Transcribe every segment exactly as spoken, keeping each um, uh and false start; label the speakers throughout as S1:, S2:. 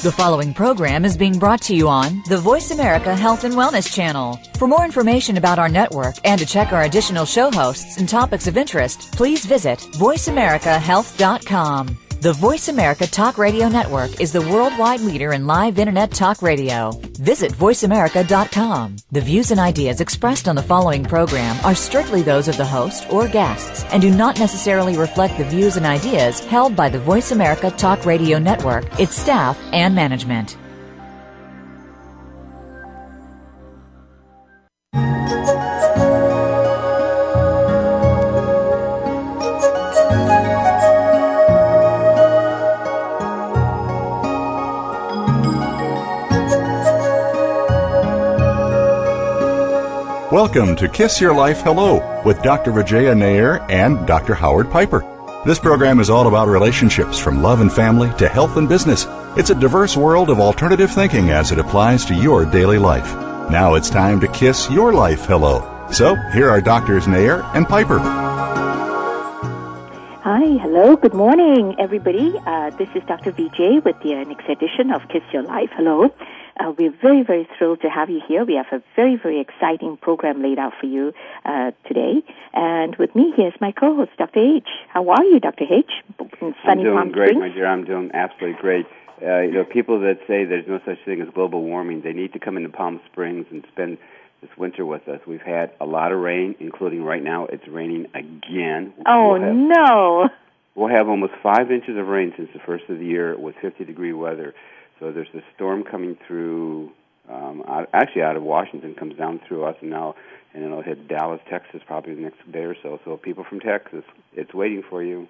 S1: The following program is being brought to you on the Voice America Health and Wellness Channel. For more information about our network and to check our additional show hosts and topics of interest, please visit voice america health dot com. The Voice America Talk Radio Network is the worldwide leader in live Internet talk radio. Visit voice america dot com. The views and ideas expressed on the following program are strictly those of the host or guests and do not necessarily reflect the views and ideas held by the Voice America Talk Radio Network, its staff, and management.
S2: Welcome to Kiss Your Life Hello with Doctor Vijaya Nair and Doctor Howard Piper. This program is all about relationships from love and family to health and business. It's a diverse world of alternative thinking as it applies to your daily life. Now it's time to kiss your life hello. So here are Doctors Nair and Piper.
S3: Hi, hello, good morning, everybody. Uh, this is Doctor Vijay with the uh, next edition of Kiss Your Life Hello. Uh, we're very, very thrilled to have you here. We have a very, very exciting program laid out for you uh, today. And with me here is my co-host, Doctor H. How are you, Doctor H?
S4: In sunny I'm doing Palm great, Springs? My dear. I'm doing absolutely great. Uh, you know, people that say there's no such thing as global warming, they need to come into Palm Springs and spend this winter with us. We've had a lot of rain, including right now it's raining again.
S3: Oh, we'll have, no.
S4: We'll have almost five inches of rain since the first of the year with fifty-degree weather. So there's a storm coming through, um, out, actually out of Washington, comes down through us, and now and it'll hit Dallas, Texas, probably the next day or so. So people from Texas, it's waiting for you.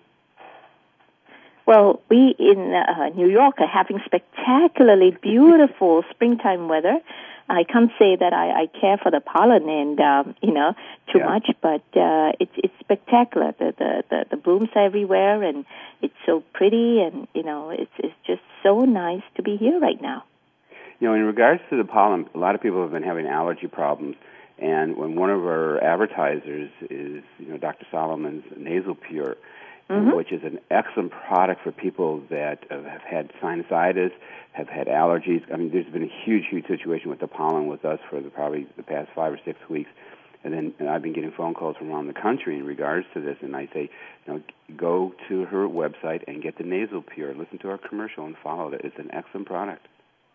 S3: Well, we in uh, New York are having spectacularly beautiful springtime weather. I can't say that I, I care for the pollen and um, you know too
S4: yeah.
S3: much, but uh, it's it's spectacular. The, the the the blooms are everywhere, and it's so pretty, and you know it's it's just so nice to be here right now.
S4: You know, in regards to the pollen, a lot of people have been having allergy problems, and when one of our advertisers is you know Doctor Solomon's Nasal Pure, mm-hmm. which is an excellent product for people that have had sinusitis, have had allergies. I mean, there's been a huge, huge situation with the pollen with us for the, probably the past five or six weeks. And then and I've been getting phone calls from around the country in regards to this. And I say, you know, go to her website and get the Nasal Pure. Listen to our commercial and follow it. It's an excellent product.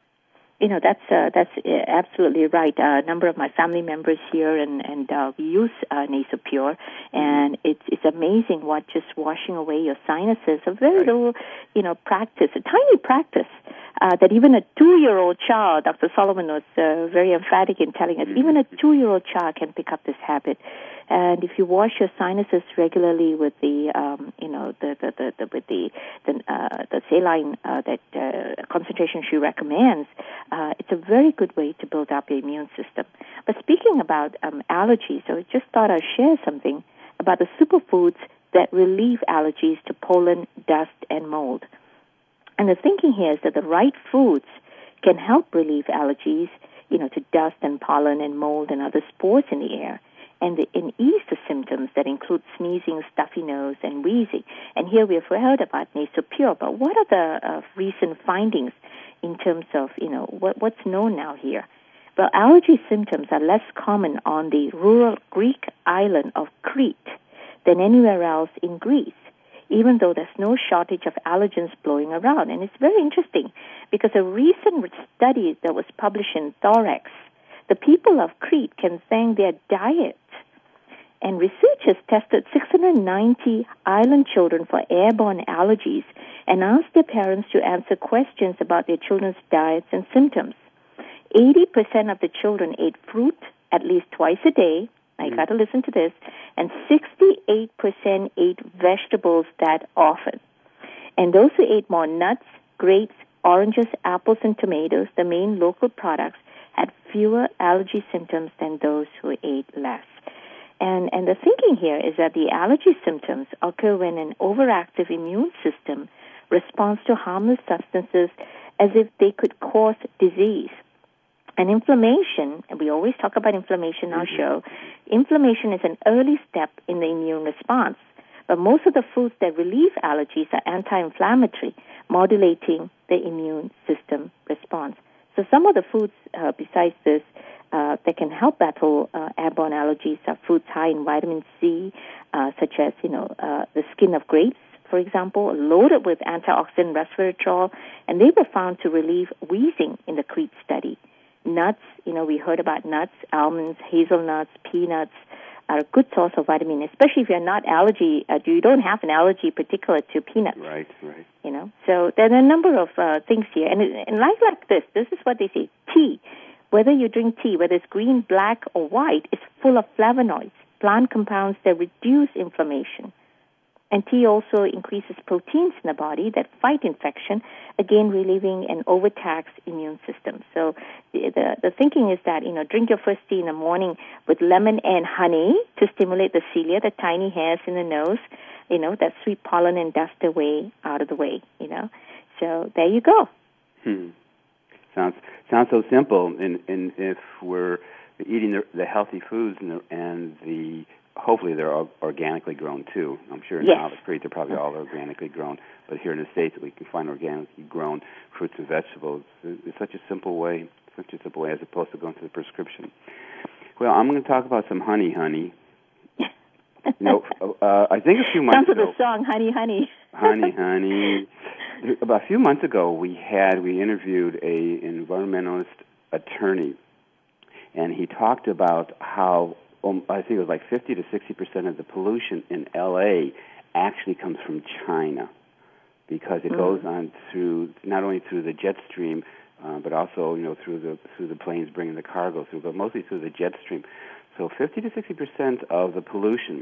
S3: You know, that's uh, that's absolutely right. Uh, a number of my family members here, and, and uh, we use uh, Nasal Pure, and it's it's amazing what just washing away your sinuses, a very
S4: right.
S3: little, you know, practice, a tiny practice, uh, that even a two-year-old child, Doctor Solomon was uh, very emphatic in telling us, mm-hmm. even a two-year-old child can pick up this habit. And if you wash your sinuses regularly with the, um, you know, the, the, the, the with the the, uh, the saline uh, that uh, concentration she recommends, uh, it's a very good way to build up your immune system. But speaking about um, allergies, so I just thought I'd share something about the superfoods that relieve allergies to pollen, dust, and mold. And the thinking here is that the right foods can help relieve allergies, you know, to dust and pollen and mold and other spores in the air, and, the, and ease the symptoms that include sneezing, stuffy nose, and wheezing. And here we have heard about Nasal Pure, but what are the uh, recent findings in terms of, you know, what, what's known now here? Well, allergy symptoms are less common on the rural Greek island of Crete than anywhere else in Greece, even though there's no shortage of allergens blowing around. And it's very interesting because a recent study that was published in Thorax, the people of Crete can thank their diet. And researchers tested six hundred ninety island children for airborne allergies and asked their parents to answer questions about their children's diets and symptoms. eighty percent of the children ate fruit at least twice a day. I mm-hmm. got to listen to this. And sixty-eight percent ate vegetables that often. And those who ate more nuts, grapes, oranges, apples, and tomatoes, the main local products, had fewer allergy symptoms than those who ate less. And, and the thinking here is that the allergy symptoms occur when an overactive immune system responds to harmless substances as if they could cause disease. And inflammation, and we always talk about inflammation in our show, inflammation is an early step in the immune response. But most of the foods that relieve allergies are anti-inflammatory, modulating the immune system response. So some of the foods uh, besides this uh, that can help battle uh, airborne allergies are foods high in vitamin C, uh, such as, you know, uh, the skin of grapes, for example, loaded with antioxidant resveratrol, and they were found to relieve wheezing in the CREEP study. Nuts, you know, we heard about nuts, almonds, hazelnuts, peanuts are a good source of vitamin, especially if you're not allergy, uh, you don't have an allergy particular to peanuts.
S4: Right, right.
S3: You know, so there are a number of uh, things here. And in life like this, this is what they say, tea, whether you drink tea, whether it's green, black, or white, is full of flavonoids, plant compounds that reduce inflammation. And tea also increases proteins in the body that fight infection, again relieving an overtaxed immune system. So the, the the thinking is that, you know, drink your first tea in the morning with lemon and honey to stimulate the cilia, the tiny hairs in the nose, you know, that sweet pollen and dust away, out of the way, you know. So there you go.
S4: Hmm. Sounds sounds so simple. And, and if we're eating the, the healthy foods and the, and the hopefully they're all organically grown too. I'm sure in
S3: yes.
S4: Olive Creek they're probably all organically grown. But here in the States we can find organically grown fruits and vegetables. It's such a simple way, such a simple way as opposed to going to the prescription. Well, I'm going to talk about some honey, honey. You know, uh, I think a few months
S3: Sounds
S4: ago.
S3: Sounds the song, honey, honey.
S4: honey, honey. About a few months ago, we had we interviewed a environmentalist attorney, and he talked about how um, I think it was like fifty to sixty percent of the pollution in L A actually comes from China, because it mm. goes on through not only through the jet stream, uh, but also you know through the through the planes bringing the cargo through, but mostly through the jet stream. So fifty to sixty percent of the pollution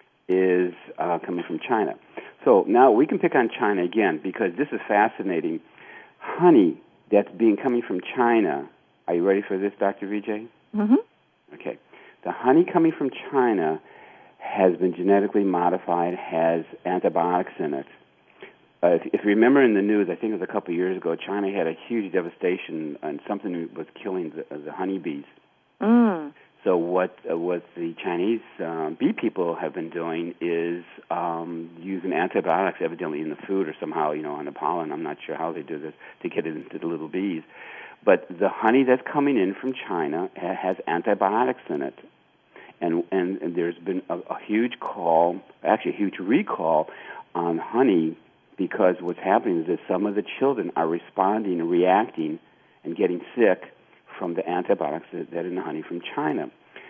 S4: is uh, coming from China. So now we can pick on China again because this is fascinating. Honey that's being coming from China. Are you ready for this, Doctor Vijay?
S3: Mm-hmm.
S4: Okay. The honey coming from China has been genetically modified, has antibiotics in it. Uh, if, if you remember in the news, I think it was a couple of years ago, China had a huge devastation and something was killing the, the honeybees.
S3: Mm.
S4: So what uh, what the Chinese um, bee people have been doing is um, using antibiotics, evidently in the food or somehow, you know, on the pollen. I'm not sure how they do this to get it into the little bees. But the honey that's coming in from China ha- has antibiotics in it. And, and, and there's been a, a huge call, actually a huge recall on honey, because what's happening is that some of the children are responding and reacting and getting sick from the antibiotics that, that are in the honey from China.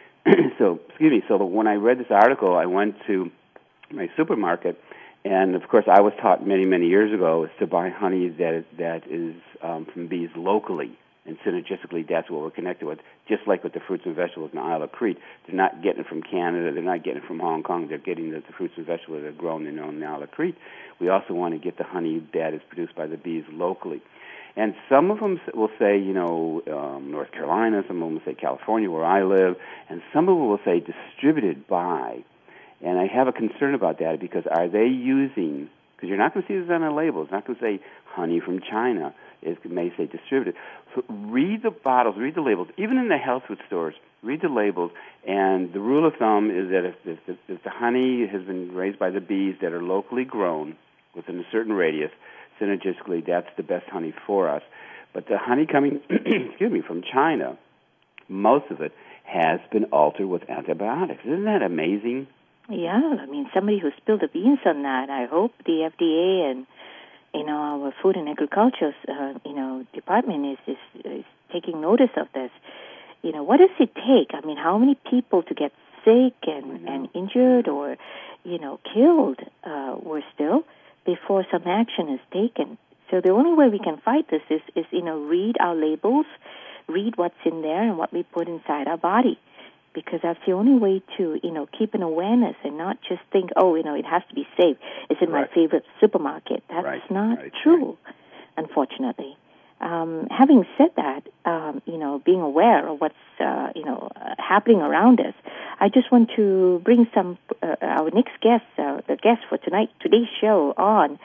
S4: so, excuse me, so when I read this article, I went to my supermarket, and of course I was taught many, many years ago is to buy honey that that is um, from bees locally, and synergistically that's what we're connected with, just like with the fruits and vegetables in Isle of Crete. They're not getting it from Canada, they're not getting it from Hong Kong, they're getting the, the fruits and vegetables that are grown in Isle of Crete. We also want to get the honey that is produced by the bees locally. And some of them will say, you know, um, North Carolina, some of them will say California, where I live, and some of them will say distributed by. And I have a concern about that because are they using, because you're not going to see this on the label, it's not going to say honey from China, it may say distributed. So read the bottles, read the labels, even in the health food stores, read the labels, and the rule of thumb is that if, if, if the honey has been raised by the bees that are locally grown within a certain radius, synergistically, that's the best honey for us. But the honey coming, excuse me, from China, most of it has been altered with antibiotics. Isn't that amazing?
S3: Yeah, I mean, somebody who spilled the beans on that. I hope the F D A and, you know, our Food and Agriculture, uh, you know, department is, is is taking notice of this. You know, what does it take? I mean, how many people to get sick and, and injured or, you know, killed uh, were still before some action is taken. So the only way we can fight this is, is, you know, read our labels, read what's in there and what we put inside our body, because that's the only way to, you know, keep an awareness and not just think, oh, you know, it has to be safe. It's in
S4: right.
S3: my favorite supermarket. That's
S4: right.
S3: not
S4: right.
S3: true, right. unfortunately. Um, having said that, um, you know, being aware of what's, uh, you know, uh, happening around us, I just want to bring some, uh, our next guest, uh, the guest for tonight, today's show on.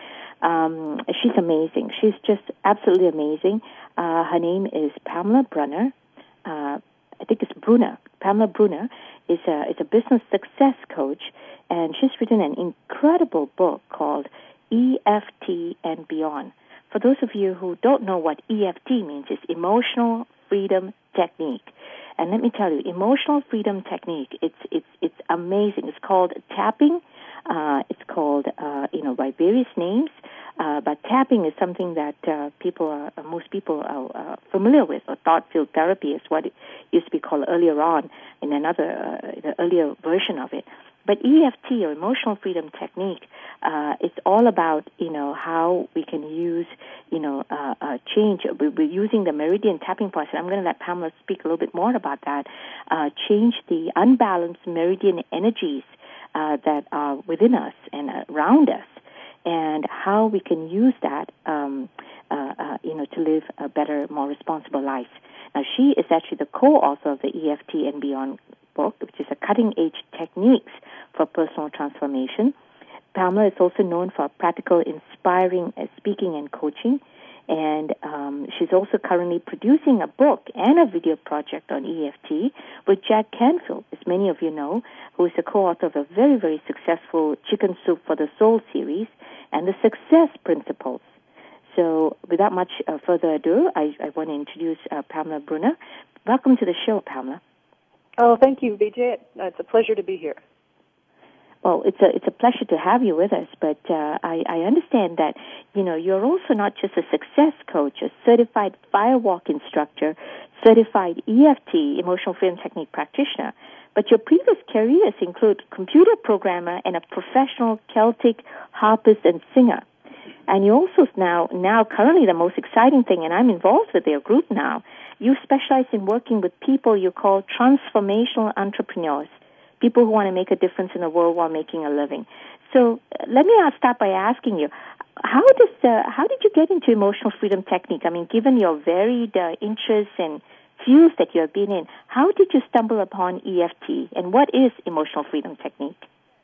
S3: Um, she's amazing. She's just absolutely amazing. Uh, her name is Pamela Brunner. Uh, I think it's Brunner. Pamela Brunner is a, is a business success coach, and she's written an incredible book called E F T and Beyond, for those of you who don't know what E F T means, it's Emotional Freedom Technique. And let me tell you, Emotional Freedom Technique, it's it's it's amazing. It's called tapping. Uh, it's called, uh, you know, by various names. Uh, but tapping is something that uh, people are, uh, most people are uh, familiar with, or thought field therapy is what it used to be called earlier on in another, uh, the earlier version of it. But E F T, or Emotional Freedom Technique, uh, it's all about, you know, how we can use, you know, uh, uh, change. We're using the meridian tapping process. I'm going to let Pamela speak a little bit more about that. Uh, change the unbalanced meridian energies uh, that are within us and around us, and how we can use that, um, uh, uh, you know, to live a better, more responsible life. Now, she is actually the co-author of the E F T and Beyond book, which is a cutting-edge techniques for personal transformation. Pamela is also known for practical, inspiring uh, speaking and coaching, and um, she's also currently producing a book and a video project on E F T with Jack Canfield, as many of you know, who is a co-author of a very, very successful Chicken Soup for the Soul series and the Success Principles. So without much uh, further ado, I, I want to introduce uh, Pamela Brunner. Welcome to the show, Pamela.
S5: Oh, thank you, Vijay. It's a pleasure to be here.
S3: Well, it's a it's a pleasure to have you with us, but uh, I, I understand that, you know, you're also not just a success coach, a certified firewalk instructor, certified E F T, Emotional Freedom Technique practitioner, but your previous careers include computer programmer and a professional Celtic harpist and singer. And you also now, now currently the most exciting thing, and I'm involved with their group now, you specialize in working with people you call transformational entrepreneurs, people who want to make a difference in the world while making a living. So uh, let me uh, start by asking you, how does uh, how did you get into Emotional Freedom Technique? I mean, given your varied uh, interests and fields that you have been in, how did you stumble upon E F T, and what is Emotional Freedom Technique?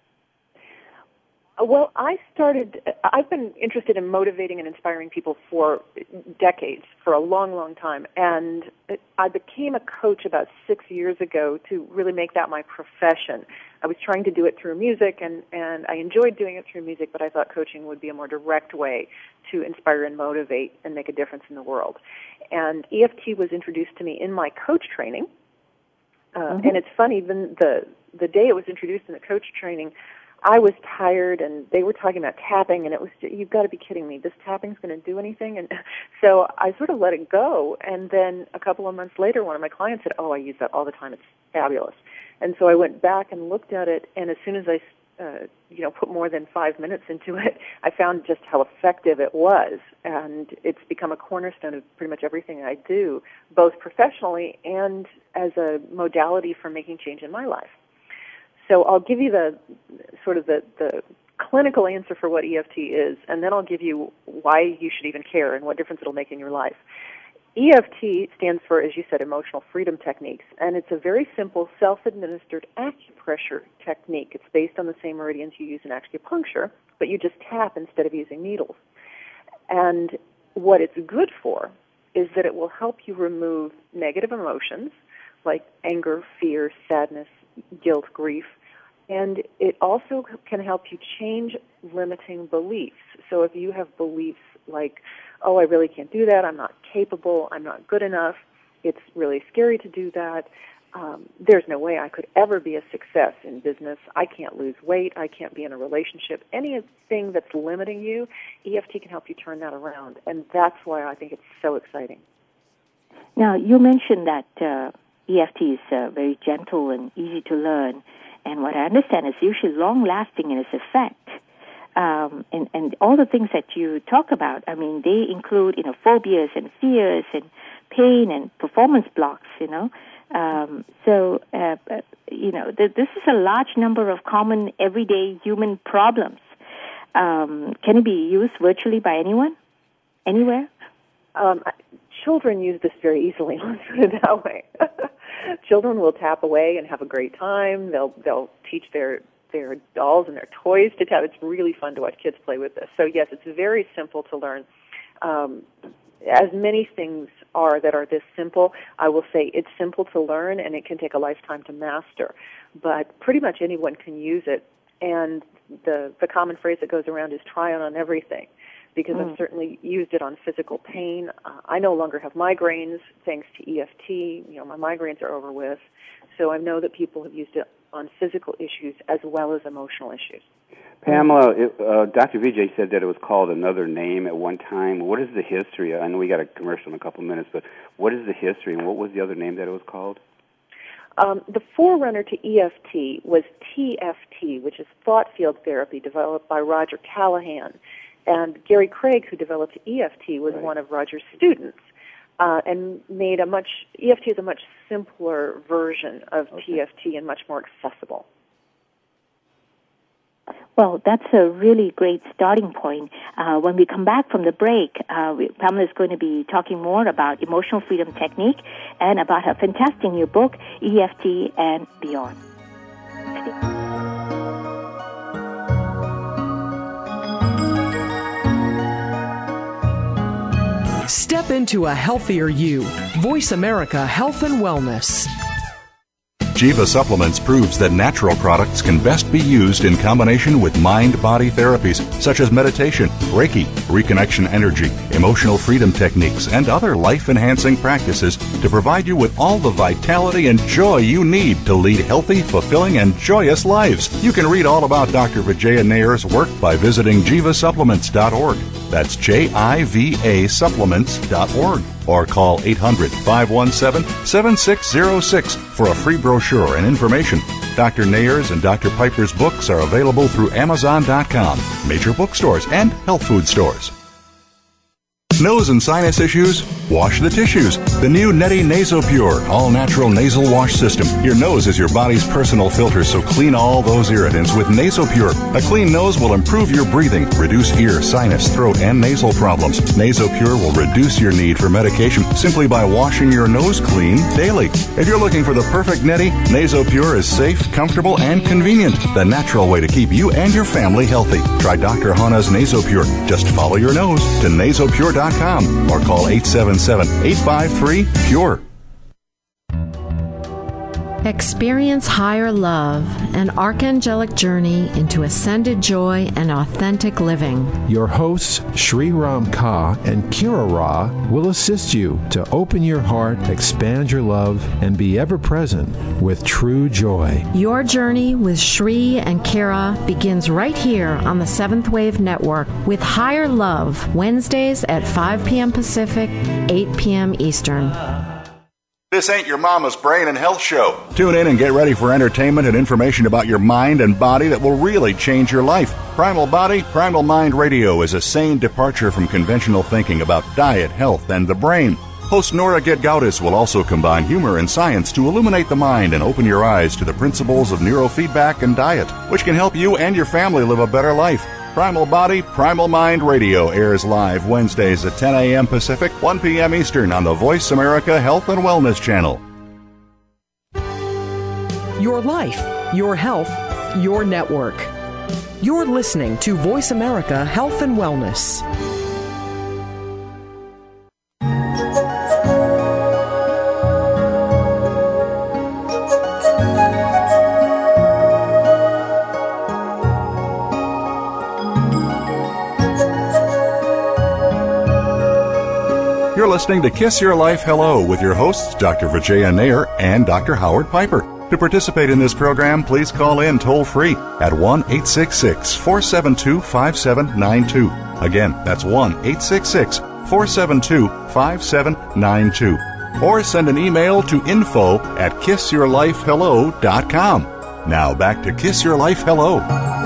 S5: Well, I started, I've been interested in motivating and inspiring people for decades, for a long, long time. And I became a coach about six years ago to really make that my profession. I was trying to do it through music, and, and I enjoyed doing it through music, but I thought coaching would be a more direct way to inspire and motivate and make a difference in the world. And E F T was introduced to me in my coach training. Uh, mm-hmm. And it's funny, the, the, the day it was introduced in the coach training, I was tired, and they were talking about tapping, and it was, you've got to be kidding me, this tapping's going to do anything? And so I sort of let it go, and then a couple of months later, one of my clients said, oh, I use that all the time, it's fabulous. And so I went back and looked at it, and as soon as I, uh, you know, put more than five minutes into it, I found just how effective it was, and it's become a cornerstone of pretty much everything I do, both professionally and as a modality for making change in my life. So I'll give you the sort of the, the clinical answer for what E F T is, and then I'll give you why you should even care and what difference it'll make in your life. E F T stands for, as you said, Emotional Freedom Techniques, and it's a very simple self-administered acupressure technique. It's based on the same meridians you use in acupuncture, but you just tap instead of using needles. And what it's good for is that it will help you remove negative emotions like anger, fear, sadness, guilt, grief, and it also can help you change limiting beliefs. So if you have beliefs like, oh, I really can't do that, I'm not capable, I'm not good enough, it's really scary to do that, um, there's no way I could ever be a success in business, I can't lose weight, I can't be in a relationship, anything that's limiting you, E F T can help you turn that around, and that's why I think it's so exciting.
S3: Now, you mentioned that uh E F T is uh, very gentle and easy to learn, and what I understand is usually long-lasting in its effect. Um, and, and all the things that you talk about, I mean, they include, you know, phobias and fears and pain and performance blocks, you know. Um, so, uh, you know, th- this is a large number of common everyday human problems. Um, can it be used virtually by anyone, anywhere?
S5: Um, children use this very easily, let's put it that way. Children will tap away and have a great time. They'll they'll teach their their dolls and their toys to tap. It's really fun to watch kids play with this. So yes, it's very simple to learn. Um, as many things are that are this simple, I will say it's simple to learn and it can take a lifetime to master. But pretty much anyone can use it. And the the common phrase that goes around is try it on everything. because
S3: Mm.
S5: I've certainly used it on physical pain. Uh, I no longer have migraines thanks to E F T. You know, my migraines are over with. So I know that people have used it on physical issues as well as emotional issues.
S4: Pamela, it, uh, Doctor Vijay said that it was called another name at one time. What is the history? I know we got a commercial in a couple of minutes, but what is the history, and what was the other name that it was called?
S5: Um, the forerunner to E F T was T F T, which is thought field therapy developed by Roger Callahan. And Gary Craig, who developed E F T, was
S4: Right.
S5: one of Roger's students, uh, and made a much, E F T is a much simpler version of
S4: Okay.
S5: T F T and much more accessible.
S3: Well, that's a really great starting point. Uh, when we come back from the break, uh, we, Pamela is going to be talking more about emotional freedom technique and about her fantastic new book, E F T and Beyond.
S6: Step into a healthier you. Voice America Health and Wellness.
S2: Jiva Supplements proves that natural products can best be used in combination with mind-body therapies such as meditation, Reiki, reconnection energy, emotional freedom techniques, and other life-enhancing practices to provide you with all the vitality and joy you need to lead healthy, fulfilling, and joyous lives. You can read all about Doctor Vijaya Nayar's work by visiting jiva supplements dot org. That's J I V A supplements dot org. Or call eight hundred, five one seven, seven six zero six for a free brochure and information. Doctor Nayar's and Doctor Piper's books are available through Amazon dot com, major bookstores, and health food stores. Nose and sinus issues? Wash the tissues. The new Neti NasoPure all-natural nasal wash system. Your nose is your body's personal filter, so clean all those irritants with NasoPure. A clean nose will improve your breathing, reduce ear, sinus, throat, and nasal problems. NasoPure will reduce your need for medication simply by washing your nose clean daily. If you're looking for the perfect Neti, NasoPure is safe, comfortable, and convenient. The natural way to keep you and your family healthy. Try Doctor Hana's NasoPure. Just follow your nose to nasopure dot com or call eight seven seven, eight five three, P U R E.
S7: Experience higher love, an archangelic journey into ascended joy and authentic living.
S8: Your hosts, Sri Ram Ka and Kira Ra, will assist you to open your heart, expand your love, and be ever present with true joy.
S7: Your journey with Sri and Kira begins right here on the Seventh Wave Network with Higher Love, Wednesdays at five p.m. Pacific, eight p.m. Eastern.
S2: This ain't your mama's brain and health show. Tune in and get ready for entertainment and information about your mind and body that will really change your life. Primal Body, Primal Mind Radio is a sane departure from conventional thinking about diet, health, and the brain. Host Nora Gedgaudas will also combine humor and science to illuminate the mind and open your eyes to the principles of neurofeedback and diet, which can help you and your family live a better life. Primal Body, Primal Mind Radio airs live Wednesdays at ten a.m. Pacific, one p.m. Eastern on the Voice America Health and Wellness Channel.
S6: Your life, your health, your network. You're listening to Voice America Health and Wellness.
S2: You're listening to Kiss Your Life Hello with your hosts, Doctor Vijaya Nayar and Doctor Howard Piper. To participate in this program, please call in toll-free at one eight six six, four seven two, five seven nine two. Again, that's one eight six six, four seven two, five seven nine two. Or send an email to info at kiss your life hello dot com. Now back to Kiss Your Life Hello.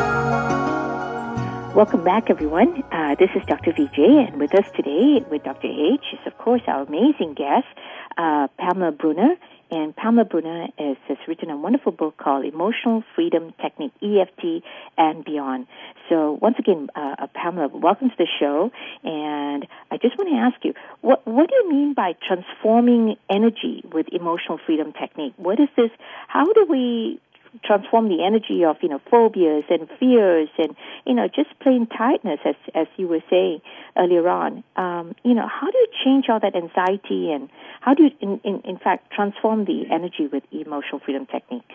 S3: Welcome back, everyone. Uh, this is Doctor Vijay, and with us today, with Doctor H, is, of course, our amazing guest, uh, Pamela Brunner. And Pamela Brunner is, has written a wonderful book called Emotional Freedom Technique, E F T and Beyond. So once again, uh, uh, Pamela, welcome to the show. And I just want to ask you, what, what do you mean by transforming energy with emotional freedom technique? What is this? How do we transform the energy of, you know, phobias and fears and, you know, just plain tiredness, as as you were saying earlier on? Um, you know, how do you change all that anxiety, and how do you, in, in, in fact, transform the energy with emotional freedom technique?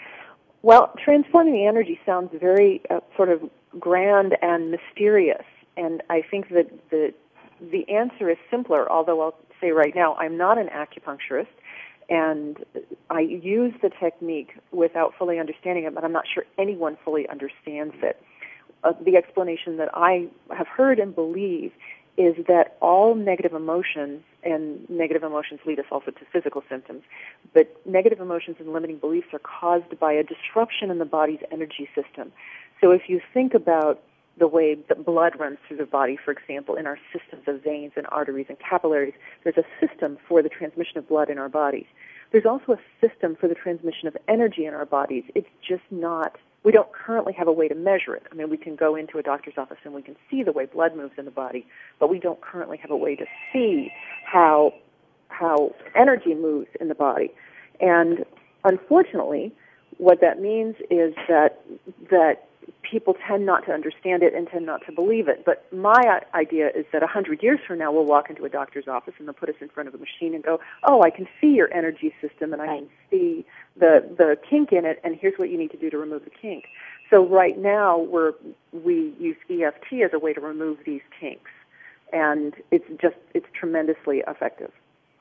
S5: Well, transforming the energy sounds very uh, sort of grand and mysterious. And I think that the the answer is simpler, although I'll say right now I'm not an acupuncturist, and I use the technique without fully understanding it, but I'm not sure anyone fully understands it. Uh, the explanation that I have heard and believe is that all negative emotions, and negative emotions lead us also to physical symptoms, but negative emotions and limiting beliefs are caused by a disruption in the body's energy system. So if you think about the way the blood runs through the body, for example, in our systems of veins and arteries and capillaries, there's a system for the transmission of blood in our bodies. There's also a system for the transmission of energy in our bodies. It's just not, we don't currently have a way to measure it. I mean, we can go into a doctor's office and we can see the way blood moves in the body, but we don't currently have a way to see how how energy moves in the body. And unfortunately, what that means is that that people tend not to understand it and tend not to believe it. But my idea is that a hundred years from now, we'll walk into a doctor's office and they'll put us in front of a machine and go, oh, I can see your energy system and I can see the, the kink in it, and here's what you need to do to remove the kink. So right now, we're, we use E F T as a way to remove these kinks. And it's just, it's tremendously effective.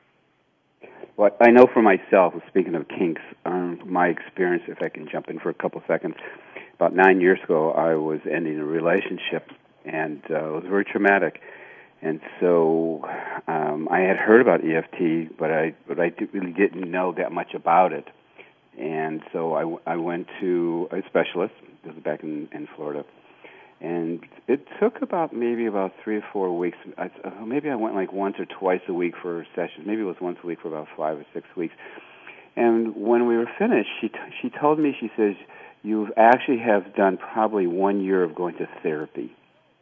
S4: Well, I know for myself, speaking of kinks, um, my experience, if I can jump in for a couple seconds, about nine years ago, I was ending a relationship, and uh, it was very traumatic. And so um, I had heard about E F T, but I but I really didn't know that much about it. And so I, I went to a specialist. This was back in, in Florida. And it took about maybe about three or four weeks. I, maybe I went like once or twice a week for sessions. Maybe it was once a week for about five or six weeks. And when we were finished, she t- she told me, she says, you actually have done probably one year of going to therapy.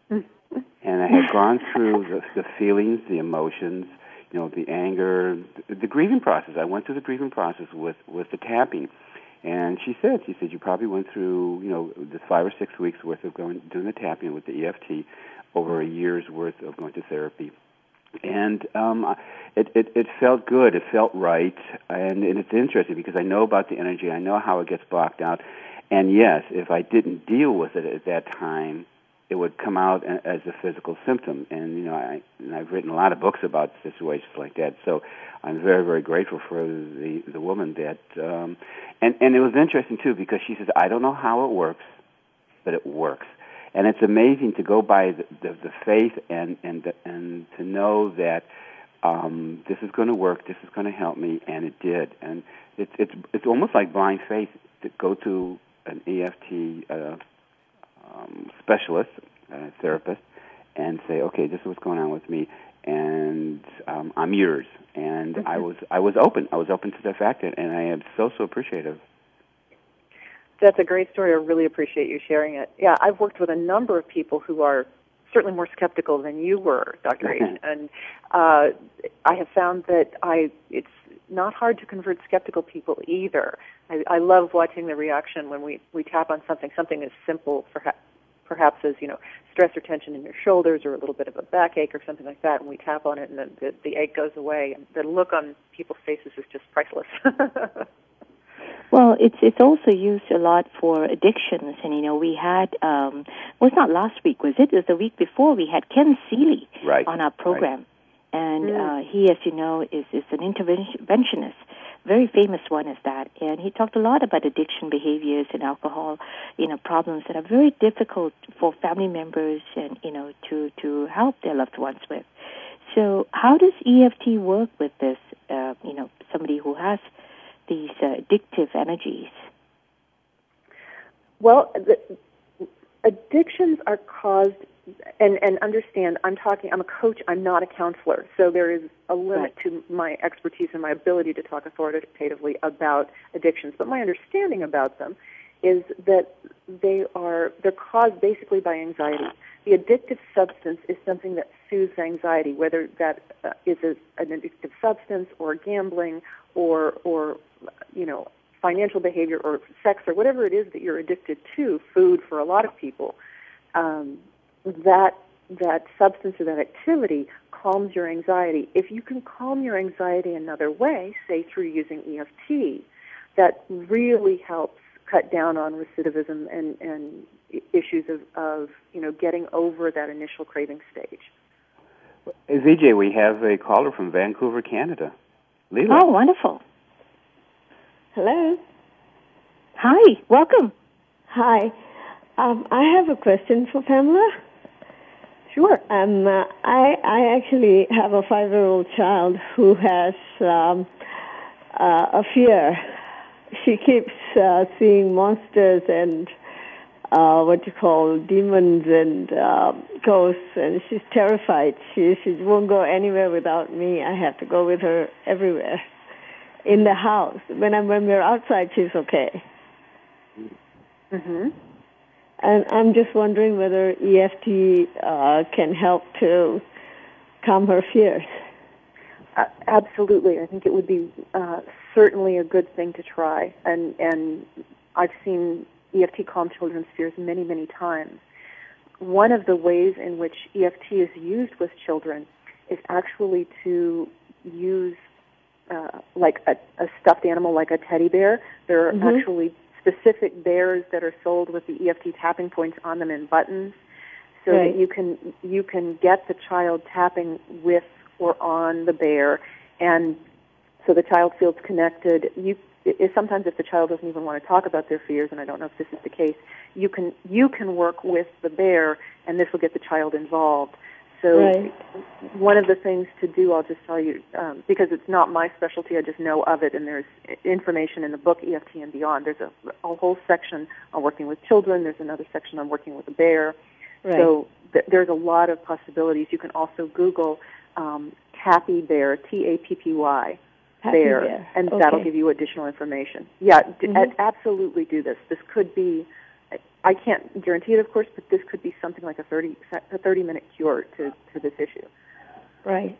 S4: And I had gone through the, the feelings, the emotions, you know, the anger, the, the grieving process. I went through the grieving process with, with the tapping. And she said, she said, you probably went through, you know, the five or six weeks worth of going doing the tapping with the E F T over a year's worth of going to therapy. And um, it, it, it felt good. It felt right. And, and it's interesting because I know about the energy. I know how it gets blocked out. And yes, if I didn't deal with it at that time, it would come out as a physical symptom. And, you know, I, and I've written a lot of books about situations like that. So I'm very, very grateful for the, the woman that, um, and, and it was interesting, too, because she says, I don't know how it works, but it works. And it's amazing to go by the, the, the faith and, and, the, and to know that um, this is going to work, this is going to help me, and it did. And it's, it's, it's almost like blind faith to go to an E F T uh, um, specialist, uh, therapist, and say, okay, this is what's going on with me, and um, I'm yours. And mm-hmm. I was I was open. I was open to the fact, that, and I am so, so appreciative.
S5: That's a great story. I really appreciate you sharing it. Yeah, I've worked with a number of people who are certainly more skeptical than you were, Doctor H. And uh, I have found that I it's not hard to convert skeptical people either. I, I love watching the reaction when we, we tap on something, something as simple perhaps, perhaps as, you know, stress or tension in your shoulders or a little bit of a backache or something like that, and we tap on it and the, the, the ache goes away. And the look on people's faces is just priceless.
S3: Well, it's it's also used a lot for addictions, and you know we had um, well, it's not last week, was it? It was the week before. We had Ken Seeley
S4: right.
S3: on our program,
S4: right.
S3: and
S5: mm.
S3: uh, he, as you know, is is an interventionist, very famous one is that, and he talked a lot about addiction behaviors and alcohol, you know, problems that are very difficult for family members and you know to to help their loved ones with. So, how does E F T work with this? Uh, you know, somebody who has these uh, addictive energies?
S5: Well, the, addictions are caused, and, and understand, I'm talking, I'm a coach, I'm not a counselor, so there is a limit right. to my expertise and my ability to talk authoritatively about addictions, but my understanding about them is that they are, they're caused basically by anxiety. The addictive substance is something that soothes anxiety, whether that uh, is a, an addictive substance or gambling or, or, you know, financial behavior or sex or whatever it is that you're addicted to, food for a lot of people, um, that that substance or that activity calms your anxiety. If you can calm your anxiety another way, say through using E F T, that really helps cut down on recidivism and, and issues of, of, you know, getting over that initial craving stage.
S4: V J, we have a caller from Vancouver, Canada. Leela.
S3: Oh, wonderful.
S9: Hello.
S3: Hi, welcome.
S9: Hi. Um, I have a question for Pamela.
S5: Sure.
S9: Um, uh, I I actually have a five-year-old child who has um, uh, a fear. She keeps uh, seeing monsters and uh, what you call demons and uh, ghosts, and she's terrified. She she won't go anywhere without me. I have to go with her everywhere in the house. When I'm when we're outside, she's okay.
S5: Mm-hmm.
S9: And I'm just wondering whether E F T uh, can help to calm her fears.
S5: Uh, absolutely. I think it would be uh, certainly a good thing to try. And, and I've seen E F T calm children's fears many, many times. One of the ways in which E F T is used with children is actually to use uh, like a, a stuffed animal, like a teddy bear. There are mm-hmm. actually specific bears that are sold with the E F T tapping points on them in buttons, so
S9: right.
S5: that you can you can get the child tapping with or on the bear, and so the child feels connected. You it, sometimes if the child doesn't even want to talk about their fears, and I don't know if this is the case, you can you can work with the bear, and this will get the child involved. So
S9: right.
S5: one of the things to do, I'll just tell you, um, because it's not my specialty, I just know of it, and there's information in the book E F T and Beyond. There's a, a whole section on working with children. There's another section on working with a bear.
S9: Right.
S5: So th- there's a lot of possibilities. You can also Google um, Tappy Bear, T A P P Y,
S9: Tappy
S5: bear,
S9: bear.
S5: and
S9: Okay.
S5: that'll give you additional information. Yeah, d-
S9: mm-hmm.
S5: absolutely do this. This could be, I can't guarantee it, of course, but this could be something like a thirty a thirty minute cure to, to this issue.
S9: Right.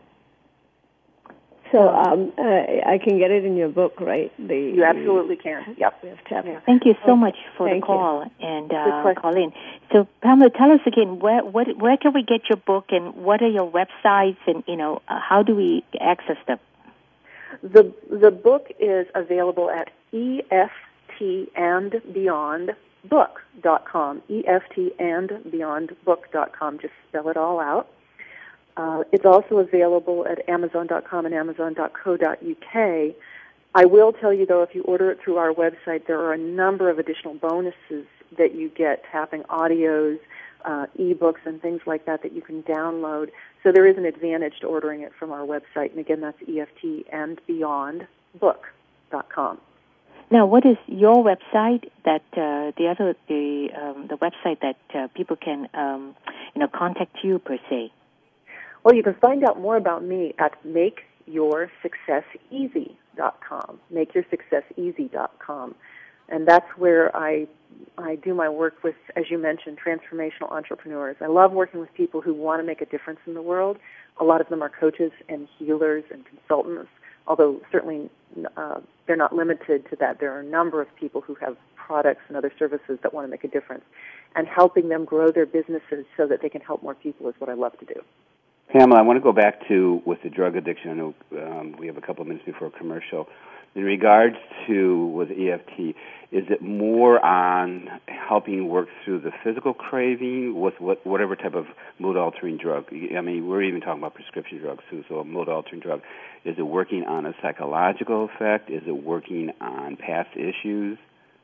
S9: So um, uh, I can get it in your book, right? The,
S5: you absolutely can. Yep.
S9: We have tapping.
S3: Yeah. Thank you so
S9: okay.
S3: much for
S9: Thank
S3: the call
S9: you.
S3: and uh,
S5: Good
S3: call in. So Pamela, tell us again where what, where can we get your book, and what are your websites, and you know uh, how do we access them?
S5: The the book is available at E F T and Beyond book dot com, E F T and Beyond book dot com. Just spell it all out. Uh, it's also available at Amazon dot com and Amazon dot co dot U K. I will tell you, though, if you order it through our website, there are a number of additional bonuses that you get, tapping audios, uh, e-books, and things like that that you can download. So there is an advantage to ordering it from our website. And again, that's E F T and Beyond book dot com.
S3: Now, what is your website? That uh, the other the um, the website that uh, people can um, you know contact you per se.
S5: Well, you can find out more about me at make your success easy dot com, make your success easy dot com, and that's where I I do my work with, as you mentioned, transformational entrepreneurs. I love working with people who want to make a difference in the world. A lot of them are coaches and healers and consultants, although certainly uh, they're not limited to that. There are a number of people who have products and other services that want to make a difference, and helping them grow their businesses so that they can help more people is what I love to do.
S4: Pamela, I want to go back to with the drug addiction. I know um, we have a couple of minutes before a commercial. In regards to with E F T, is it more on helping work through the physical craving with what, whatever type of mood-altering drug? I mean, we're even talking about prescription drugs too, so a mood-altering drug. Is it working on a psychological effect? Is it working on past issues?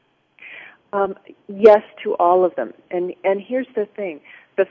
S5: Um, yes, to all of them. And and here's the thing: the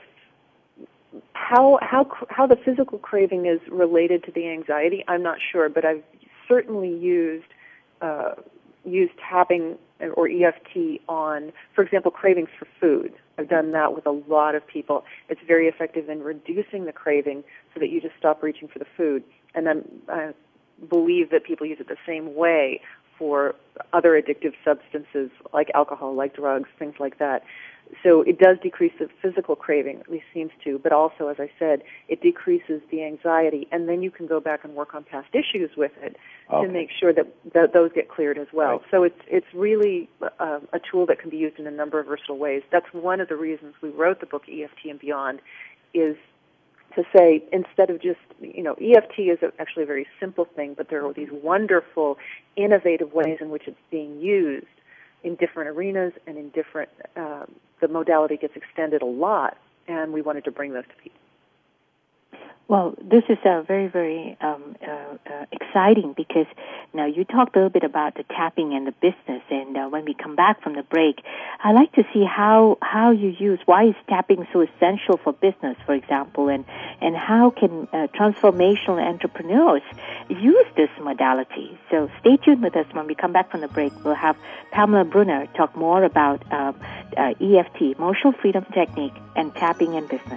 S5: how how how the physical craving is related to the anxiety, I'm not sure, but I've certainly used uh, used tapping or E F T on, for example, cravings for food. I've done that with a lot of people. It's very effective in reducing the craving so that you just stop reaching for the food. And then I believe that people use it the same way for other addictive substances like alcohol, like drugs, things like that. So it does decrease the physical craving, at least seems to, but also, as I said, it decreases the anxiety, and then you can go back and work on past issues with it
S4: okay.
S5: to make sure that, that those get cleared as well.
S4: Right.
S5: So it's it's really uh, a tool that can be used in a number of versatile ways. That's one of the reasons we wrote the book E F T and Beyond, is to say, instead of just, you know, E F T is actually a very simple thing, but there are these wonderful, innovative ways in which it's being used in different arenas and in different um, the modality gets extended a lot, and we wanted to bring those to people.
S3: Well, this is uh, very, very um, uh, uh, exciting because now you talked a little bit about the tapping and the business, and uh, when we come back from the break, I'd like to see how, how you use, why is tapping so essential for business, for example, and, and how can uh, transformational entrepreneurs use this modality. So stay tuned with us. When we come back from the break, we'll have Pamela Brunner talk more about uh, uh, E F T, Emotional Freedom Technique, and tapping in business.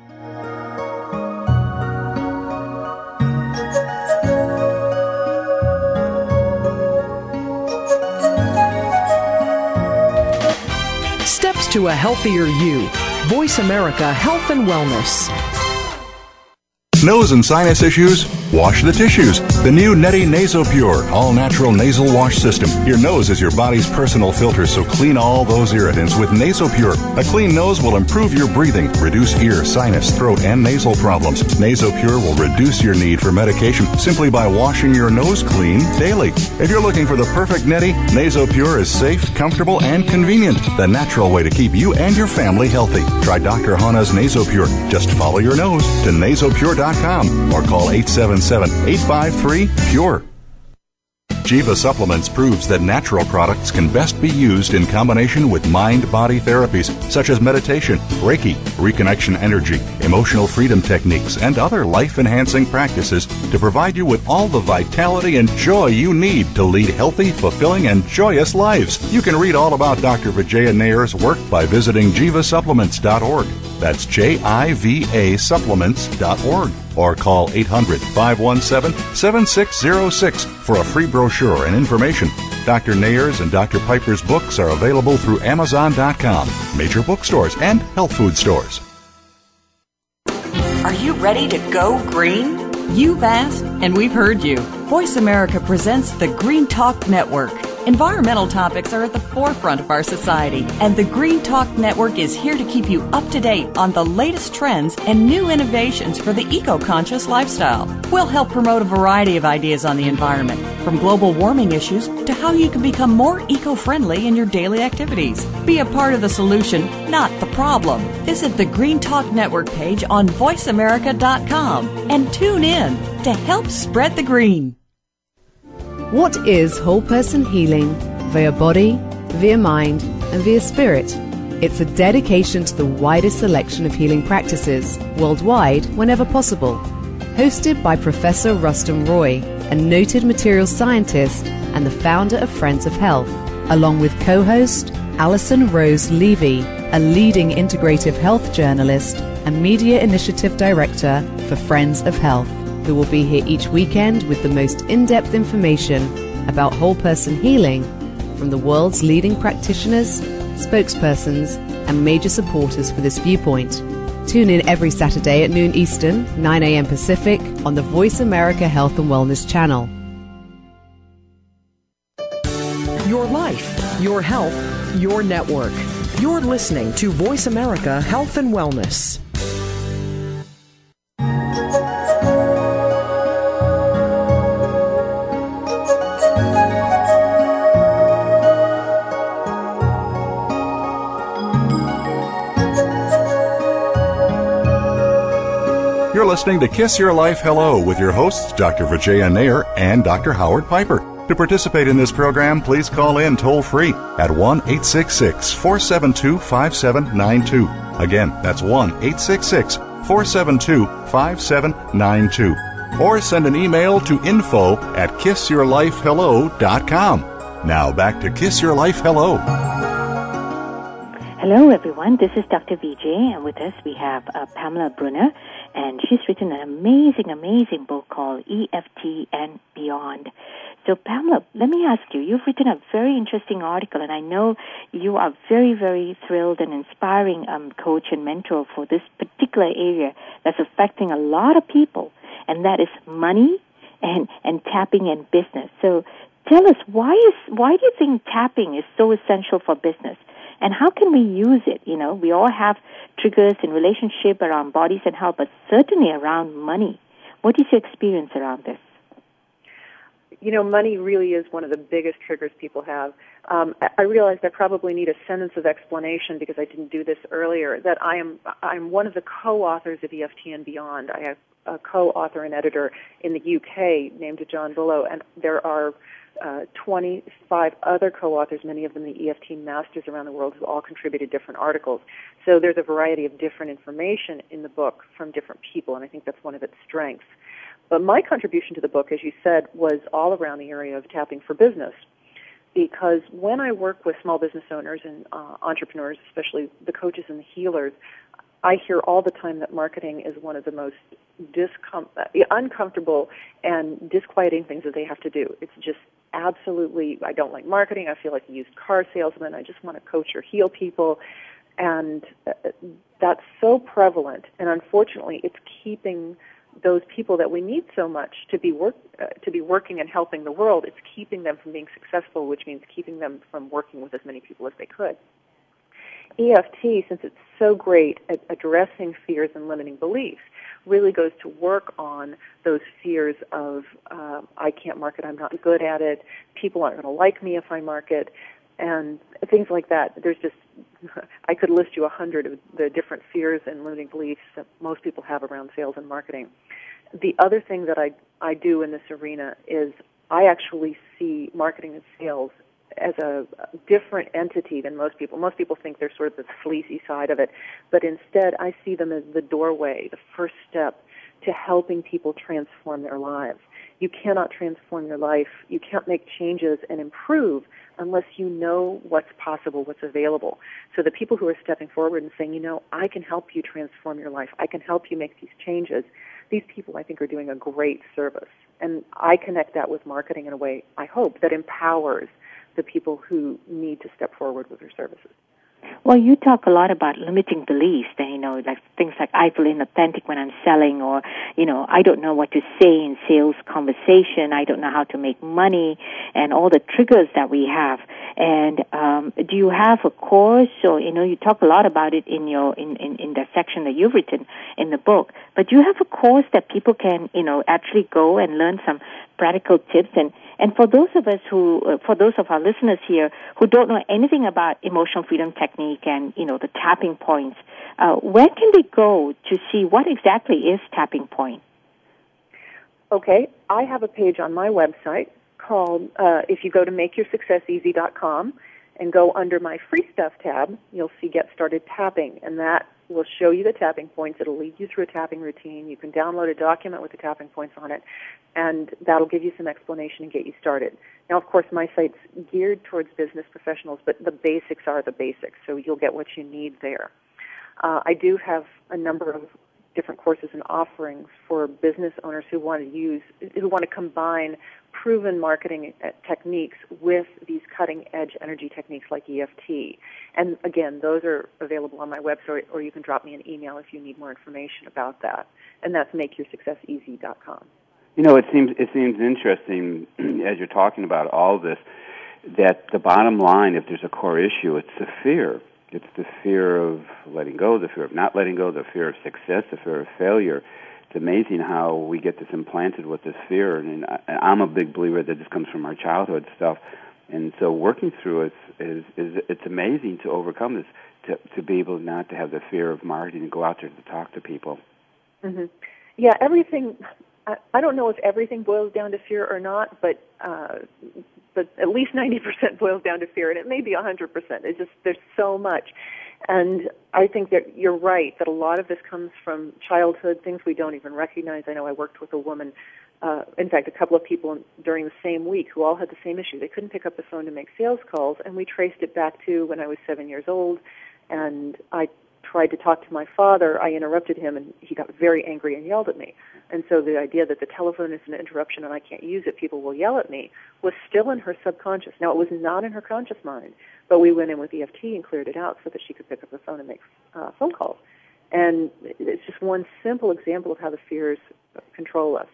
S6: Steps to a healthier you. Voice America Health and Wellness.
S2: Nose and sinus issues? Wash the tissues. The new Neti NasoPure all-natural nasal wash system. Your nose is your body's personal filter, so clean all those irritants with NasoPure. A clean nose will improve your breathing, reduce ear, sinus, throat, and nasal problems. NasoPure will reduce your need for medication simply by washing your nose clean daily. If you're looking for the perfect Neti, NasoPure is safe, comfortable, and convenient. The natural way to keep you and your family healthy. Try Doctor Hana's NasoPure. Just follow your nose to nasopure dot com or call eight seven seven, eight five three, P U R E. Jiva Supplements proves that natural products can best be used in combination with mind-body therapies such as meditation, Reiki, reconnection energy, emotional freedom techniques, and other life-enhancing practices to provide you with all the vitality and joy you need to lead healthy, fulfilling, and joyous lives. You can read all about Doctor Vijaya Nayar's work by visiting jiva supplements dot org. That's J I V A supplements dot org. Or call eight hundred, five one seven, seven six zero six for a free brochure and information. Doctor Nayar's and Doctor Piper's books are available through amazon dot com, major bookstores, and health food stores.
S10: Are you ready to go green? You've asked, and we've heard you. Voice America presents the Green Talk Network. Environmental topics are at the forefront of our society, and the Green Talk Network is here to keep you up to date on the latest trends and new innovations for the eco-conscious lifestyle. We'll help promote a variety of ideas on the environment, from global warming issues to how you can become more eco-friendly in your daily activities. Be a part of the solution, not the problem. Visit the Green Talk Network page on voice america dot com and tune in to help spread the green.
S11: What is whole person healing via body, via mind, and via spirit? It's a dedication to the widest selection of healing practices worldwide whenever possible. Hosted by Professor Rustum Roy, a noted materials scientist and the founder of Friends of Health, along with co-host Alison Rose Levy, a leading integrative health journalist and media initiative director for Friends of Health, who will be here each weekend with the most in-depth information about whole person healing from the world's leading practitioners, spokespersons, and major supporters for this viewpoint. Tune in every Saturday at noon Eastern, nine a.m. Pacific on the Voice America Health and Wellness channel.
S6: Your life, your health, your network. You're listening to Voice America Health and Wellness.
S2: You're listening to Kiss Your Life Hello with your hosts, Doctor Vijaya Nayar and Doctor Howard Piper. To participate in this program, please call in toll-free at one eight six six, four seven two, five seven nine two. Again, that's one eight six six, four seven two, five seven nine two. Or send an email to info at kiss your life hello dot com. Now back to Kiss Your Life Hello.
S3: Hello, everyone. This is Doctor Vijay, and with us we have uh, Pamela Brunner, and she's written an amazing, amazing book called E F T and Beyond. So, Pamela, let me ask you, you've written a very interesting article, and I know you are very, very thrilled and inspiring um, coach and mentor for this particular area that's affecting a lot of people, and that is money and, and tapping in business. So tell us, why is why do you think tapping is so essential for business? And how can we use it? You know, we all have triggers in relationship around bodies and health, but certainly around money. What is your experience around this?
S5: you know, money really is one of the biggest triggers people have. Um, I realized I probably need a sentence of explanation because I didn't do this earlier, that I am I'm one of the co-authors of E F T and Beyond. I have a co-author and editor in the U K named John Bullough, and there are uh, twenty-five other co-authors, many of them the E F T masters around the world, who all contributed different articles. So there's a variety of different information in the book from different people, and I think that's one of its strengths. But my contribution to the book, as you said, was all around the area of tapping for business. Because when I work with small business owners and uh, entrepreneurs, especially the coaches and the healers, I hear all the time that marketing is one of the most discom- uncomfortable and disquieting things that they have to do. It's just absolutely, I don't like marketing. I feel like a used car salesman. I just want to coach or heal people. And uh, that's so prevalent. And unfortunately, it's keeping those people that we need so much to be work uh, to be working and helping the world. It's keeping them from being successful, which means keeping them from working with as many people as they could. E F T, since it's so great at addressing fears and limiting beliefs, really goes to work on those fears of uh, I can't market, I'm not good at it, people aren't going to like me if I market, and things like that. There's just, I could list you a hundred of the different fears and limiting beliefs that most people have around sales and marketing. The other thing that I, I do in this arena is I actually see marketing and sales as a different entity than most people. Most people think they're sort of the sleazy side of it, but instead I see them as the doorway, the first step to helping people transform their lives. You cannot transform your life, you can't make changes and improve unless you know what's possible, what's available. So the people who are stepping forward and saying, you know, I can help you transform your life, I can help you make these changes, these people I think are doing a great service. And I connect that with marketing in a way, I hope, that empowers the people who need to step forward with their services.
S3: Well, you talk a lot about limiting beliefs, that, you know, like things like I feel inauthentic when I'm selling, or, you know, I don't know what to say in sales conversation, I don't know how to make money, and all the triggers that we have. And um, do you have a course, or, you know, you talk a lot about it in your in, in, in the section that you've written in the book, but do you have a course that people can, you know, actually go and learn some practical tips? And And for those of us who, uh, for those of our listeners here who don't know anything about emotional freedom technique and, you know, the tapping points, uh, where can they go to see what exactly is tapping point?
S5: Okay, I have a page on my website called, uh, if you go to make your success easy dot com and go under my free stuff tab, you'll see Get Started Tapping, and that will show you the tapping points. It'll lead you through a tapping routine. You can download a document with the tapping points on it, and that'll give you some explanation and get you started. Now, of course, my site's geared towards business professionals, but the basics are the basics, so you'll get what you need there. Uh, I do have a number of different courses and offerings for business owners who want to use, who want to combine proven marketing techniques with these cutting-edge energy techniques like E F T. And again, those are available on my website, or you can drop me an email if you need more information about that. And that's make your success easy dot com.
S4: You know, it seems it seems interesting as you're talking about all this, that the bottom line, if there's a core issue, it's the fear. It's the fear of letting go, the fear of not letting go, the fear of success, the fear of failure. It's amazing how we get this implanted with this fear, and I, I'm a big believer that this comes from our childhood stuff. And so working through it is, is it's amazing to overcome this, to, to be able not to have the fear of marketing and go out there to talk to people.
S5: Mm-hmm. Yeah, everything, I, I don't know if everything boils down to fear or not, but uh, but at least ninety percent boils down to fear, and it may be one hundred percent. It's just, there's so much. And I think that you're right, that a lot of this comes from childhood, things we don't even recognize. I know I worked with a woman, uh, in fact, a couple of people during the same week who all had the same issue. They couldn't pick up the phone to make sales calls, and we traced it back to when I was seven years old, and I tried to talk to my father. I interrupted him, and he got very angry and yelled at me. And so the idea that the telephone is an interruption and I can't use it, people will yell at me, was still in her subconscious. Now, it was not in her conscious mind, but we went in with E F T and cleared it out so that she could pick up the phone and make uh, phone calls. And it's just one simple example of how the fears control us.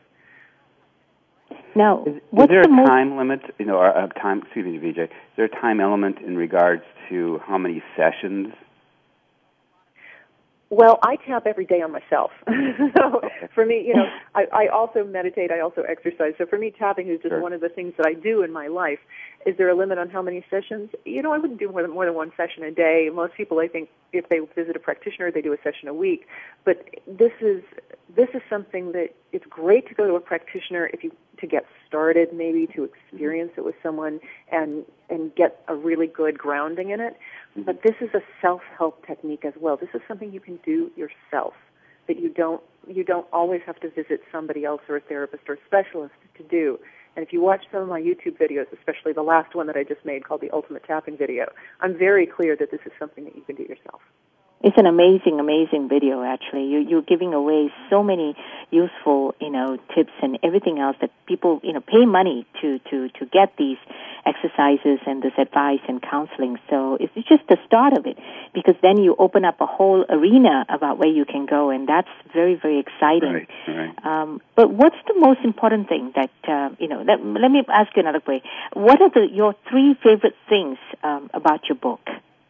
S3: Now,
S4: is,
S3: what's
S4: is there
S3: the
S4: a
S3: most...
S4: time limit, you know, or a time, excuse me, V J, is there a time element in regards to how many sessions?
S5: Well, I tap every day on myself. So for me, you know, I, I also meditate, I also exercise. So for me, tapping is just sure. one of the things that I do in my life. Is there a limit on how many sessions? You know, I wouldn't do more than, more than one session a day. Most people, I think, if they visit a practitioner, they do a session a week. But this is this is something that it's great to go to a practitioner if you to get started, maybe to experience it with someone and and get a really good grounding in it. But this is a self-help technique as well. This is something you can do yourself, that you don't you don't always have to visit somebody else or a therapist or a specialist to do. And if you watch some of my YouTube videos, especially the last one that I just made called the Ultimate Tapping Video, I'm very clear that this is something that you can do yourself.
S3: It's an amazing, amazing video, actually. You, you're giving away so many useful, you know, tips and everything else that people, you know, pay money to, to, to get these exercises and this advice and counseling. So it's just the start of it, because then you open up a whole arena about where you can go, and that's very, very exciting.
S4: Right, right.
S3: Um, but what's the most important thing that, uh, you know, let, let me ask you another way. What are the, your three favorite things um, about your book?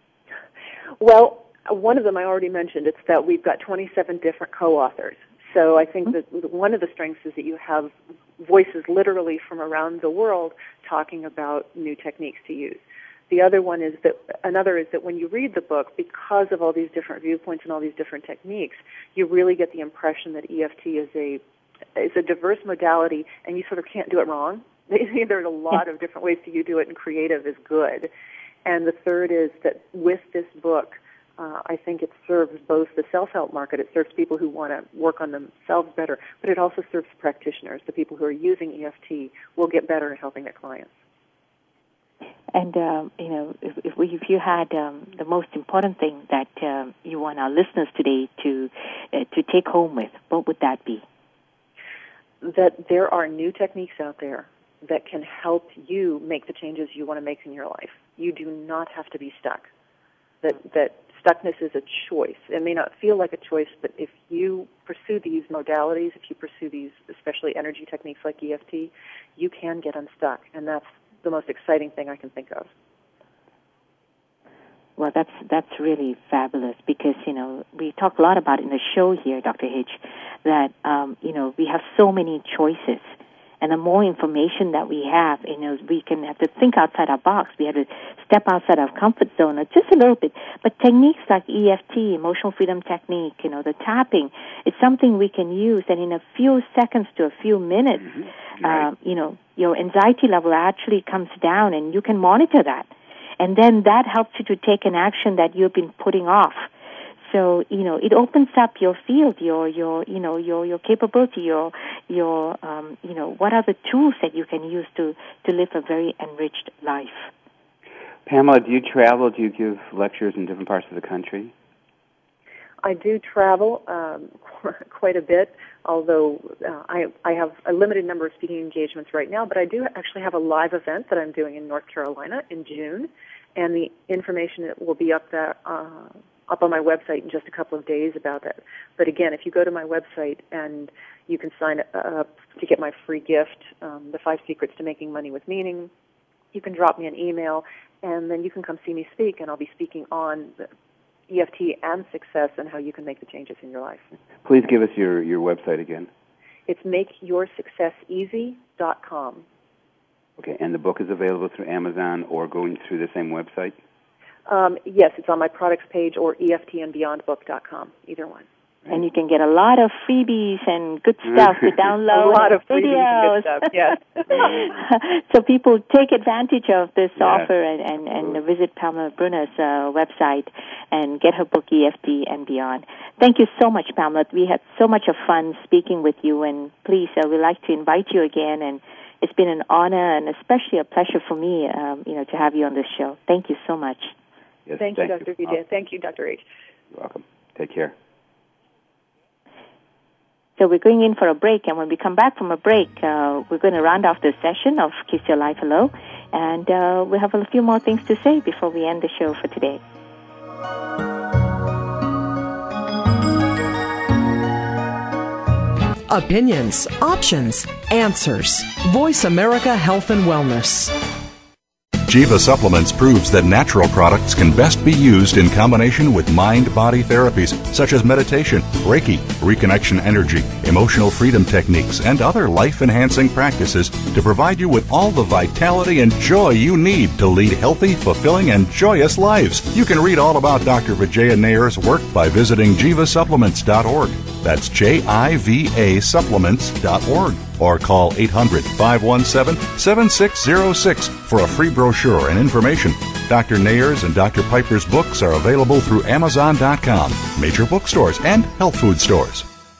S5: Well, one of them I already mentioned. It's that we've got twenty-seven different co-authors. So I think that one of the strengths is that you have voices literally from around the world talking about new techniques to use. The other one is that, another is that when you read the book, because of all these different viewpoints and all these different techniques, you really get the impression that E F T is a is a diverse modality, and you sort of can't do it wrong. There's a lot of different ways to do it, and creative is good. And the third is that with this book, Uh, I think it serves both the self-help market. It serves people who want to work on themselves better, but it also serves practitioners. The people who are using E F T will get better at helping their clients.
S3: And, uh, you know, if, if, we, if you had um, the most important thing that um, you want our listeners today to uh, to take home with, what would that be?
S5: That there are new techniques out there that can help you make the changes you want to make in your life. You do not have to be stuck. That that Stuckness is a choice. It may not feel like a choice, but if you pursue these modalities, if you pursue these, especially energy techniques like E F T, you can get unstuck, and that's the most exciting thing I can think of.
S3: Well, that's that's really fabulous, because, you know, we talk a lot about in the show here, Doctor Hitch, that, um, you know, we have so many choices. And the more information that we have, you know, we can have to think outside our box. We have to step outside our comfort zone just a little bit. But techniques like E F T, emotional freedom technique, you know, the tapping, it's something we can use. And in a few seconds to a few minutes, mm-hmm. right. um, you know, your anxiety level actually comes down, and you can monitor that. And then that helps you to take an action that you've been putting off. So, you know, it opens up your field, your, your, you know, your, your capability, your, your, um, you know, what are the tools that you can use to, to live a very enriched life?
S4: Pamela, do you travel? Do you give lectures in different parts of the country?
S5: I do travel um, quite a bit, although uh, I, I have a limited number of speaking engagements right now, but I do actually have a live event that I'm doing in North Carolina in June, and the information will be up there, uh, up on my website in just a couple of days about that. But again, if you go to my website and you can sign up to get my free gift, um, The Five Secrets to Making Money with Meaning, you can drop me an email, and then you can come see me speak, and I'll be speaking on E F T and success and how you can make the changes in your life.
S4: Please give us your, your website again.
S5: It's make your success easy dot com.
S4: Okay, and the book is available through Amazon or going through the same website?
S5: Um, yes, it's on my products page or E F T and beyond book dot com, either one.
S3: And you can get a lot of freebies and good stuff to download.
S5: A lot of
S3: videos.
S5: And good stuff, yes.
S3: So people take advantage of this yes. offer and, and, and visit Pamela Brunner's uh, website and get her book E F T and Beyond. Thank you so much, Pamela. We had so much of fun speaking with you, and please, uh, we'd like to invite you again, and it's been an honor and especially a pleasure for me, um, you know, to have you on this show. Thank you so much.
S4: Yes,
S5: thank, thank you, Doctor Vijay. Thank you, Doctor H.
S4: You're welcome. Take care.
S3: So we're going in for a break, and when we come back from a break, uh, we're going to round off this session of Kiss Your Life Hello, and uh, we have a few more things to say before we end the show for today.
S6: Opinions, options, answers. Voice America Health and Wellness.
S2: Jiva Supplements proves that natural products can best be used in combination with mind-body therapies such as meditation, Reiki, reconnection energy, emotional freedom techniques, and other life-enhancing practices to provide you with all the vitality and joy you need to lead healthy, fulfilling, and joyous lives. You can read all about Doctor Vijaya Nayar's work by visiting jiva supplements dot org. That's J I V A supplements dot org. Or call eight hundred, five one seven, seven six zero six for a free brochure and information. Doctor Nayar's and Doctor Piper's books are available through amazon dot com, major bookstores, and health food stores.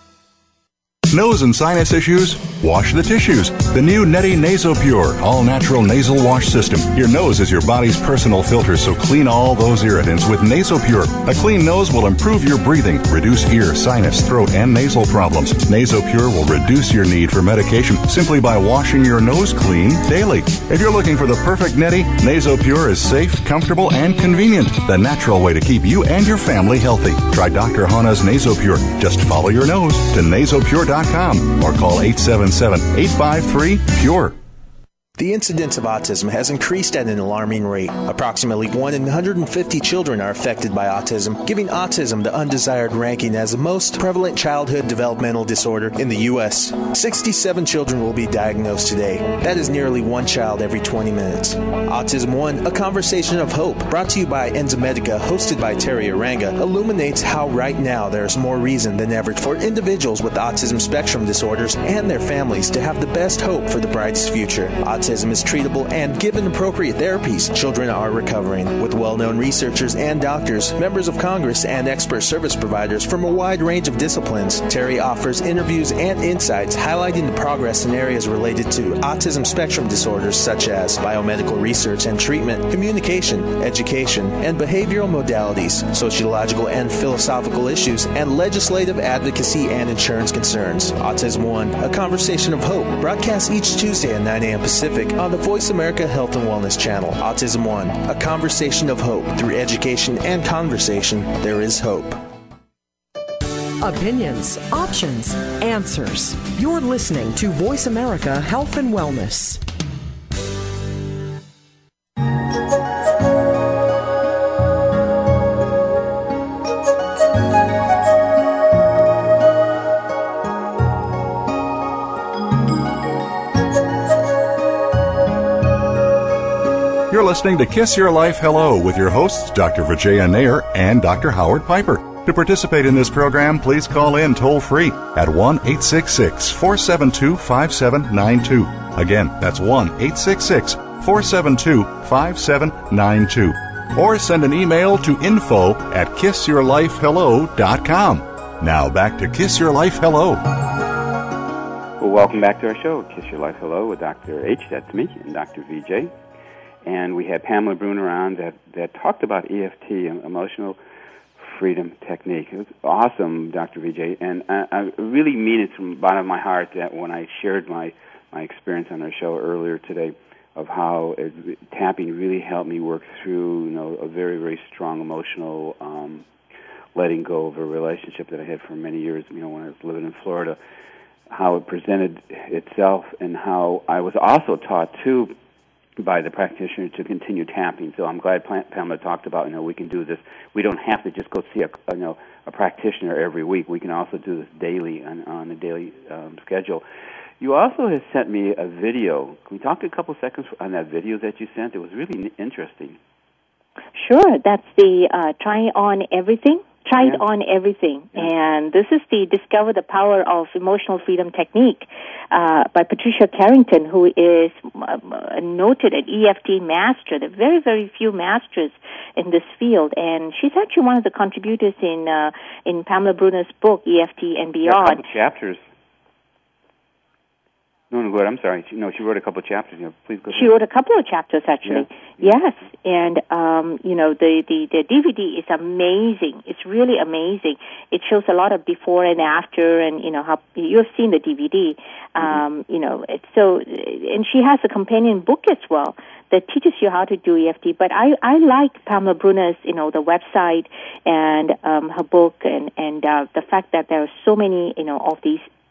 S2: Nose and sinus issues? Wash the tissues. The new Neti NasoPure all-natural nasal wash system. Your nose is your body's personal filter, so clean all those irritants with NasoPure. A clean nose will improve your breathing, reduce ear, sinus, throat, and nasal problems. NasoPure will reduce your need for medication simply by washing your nose clean daily. If you're looking for the perfect Neti, NasoPure is safe, comfortable, and convenient. The natural way to keep you and your family healthy. Try Doctor Hana's NasoPure. Just follow your nose to nasopure dot com or call eight seven seven, eight five three, P U R E.
S12: The incidence of autism has increased at an alarming rate. Approximately one in one hundred fifty children are affected by autism, giving autism the undesired ranking as the most prevalent childhood developmental disorder in the U S sixty-seven children will be diagnosed today. That is nearly one child every twenty minutes. Autism One, a conversation of hope, brought to you by Enzymedica, hosted by Terry Aranga, illuminates how right now there is more reason than ever for individuals with autism spectrum disorders and their families to have the best hope for the brightest future. Autism is treatable, and given appropriate therapies, children are recovering. With well-known researchers and doctors, members of Congress, and expert service providers from a wide range of disciplines, Terry offers interviews and insights highlighting the progress in areas related to autism spectrum disorders such as biomedical research and treatment, communication, education, and behavioral modalities, sociological and philosophical issues, and legislative advocacy and insurance concerns. Autism One, a conversation of hope, broadcasts each Tuesday at nine a.m. Pacific on the Voice America Health and Wellness Channel. Autism One, a conversation of hope. Through education and conversation, there is hope.
S6: Opinions, options, answers. You're listening to Voice America Health and Wellness.
S2: You're listening to Kiss Your Life Hello with your hosts, Doctor Vijaya Nayar and Doctor Howard Piper. To participate in this program, please call in toll-free at one eight six six, four seven two, five seven nine two. Again, that's one eight six six, four seven two, five seven nine two. Or send an email to info at kiss your life hello dot com. Now back to Kiss Your Life Hello.
S4: Well, welcome back to our show, Kiss Your Life Hello with Doctor H, that's me, and Doctor V J. And we had Pamela Bruner on that, that talked about E F T, Emotional Freedom Technique. It was awesome, Doctor V J, and I, I really mean it from the bottom of my heart that when I shared my, my experience on our show earlier today of how it, tapping really helped me work through, you know, a very, very strong emotional um, letting go of a relationship that I had for many years, you know, when I was living in Florida, how it presented itself and how I was also taught, too, by the practitioner to continue tapping. So I'm glad Pamela talked about, you know, we can do this. We don't have to just go see a, you know, a practitioner every week. We can also do this daily on, on a daily um, schedule. You also have sent me a video. Can we talk a couple seconds on that video that you sent? It was really interesting.
S3: Sure. That's the uh, Try On Everything. Try
S4: Yeah.
S3: On Everything.
S4: Yeah.
S3: And this is the Discover the Power of Emotional Freedom Technique uh, by Patricia Carrington, who is uh, noted an E F T master. There are very, very few masters in this field. And she's actually one of the contributors in uh, in Pamela Bruner's book, E F T and
S4: Yeah, a
S3: Beyond.
S4: couple chapters. No, no, go ahead. I'm sorry. She, no, she wrote a couple of chapters. You know, please go ahead.
S3: She wrote a couple of chapters, actually.
S4: Yeah.
S3: Yes, and um, you know the, the the D V D is amazing. It's really amazing. It shows a lot of before and after, and you know how you've seen the D V D. Um, mm-hmm. You know, it's so, and she has a companion book as well that teaches you how to do E F T. But I I like Pamela Bruner's, you know, the website and um, her book, and and uh, the fact that there are so many, you know, of these